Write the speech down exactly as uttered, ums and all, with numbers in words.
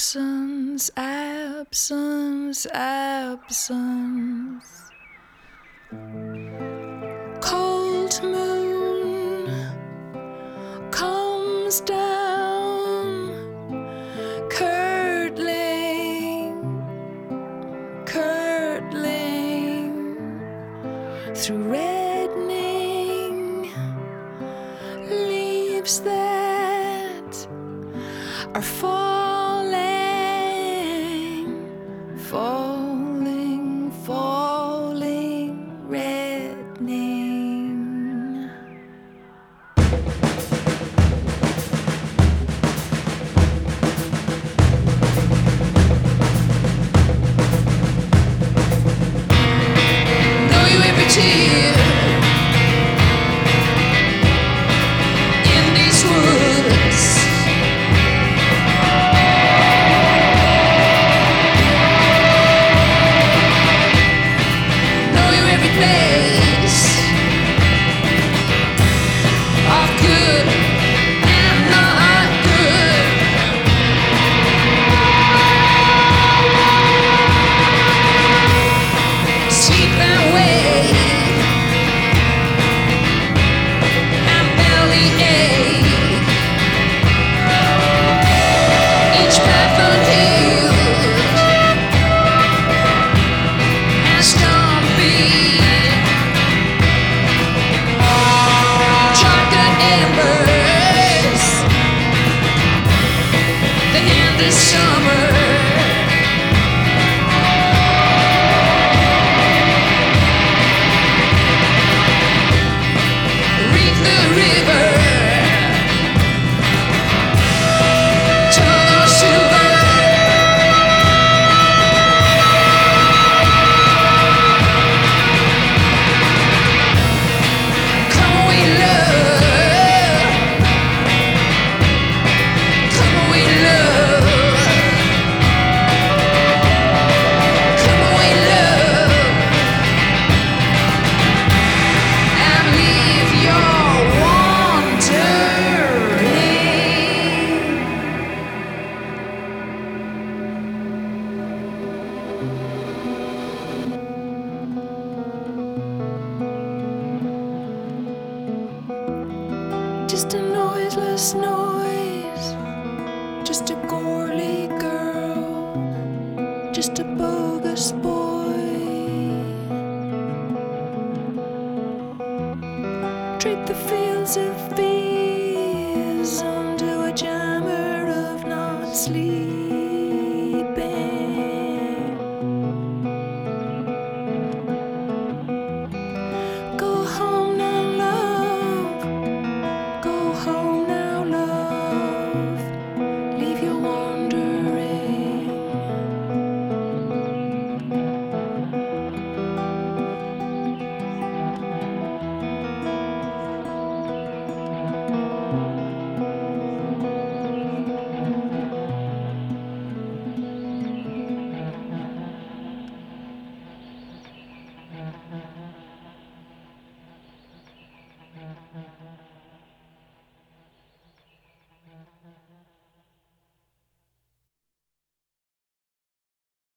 absence, absence, absence. Cold moon comes down, curdling, curdling through reddening leaves that are falling, falling, falling, reddening. Know you every tear in these woods. Place of good and not good. Sleep that way and belly ache. Each path unhealed and stumpy. This summer, reach the river, tongue of silver. Come away, love. Come away, love. Just a noiseless noise, just a girly girl, just a bogus boy. Treat the fields of bees.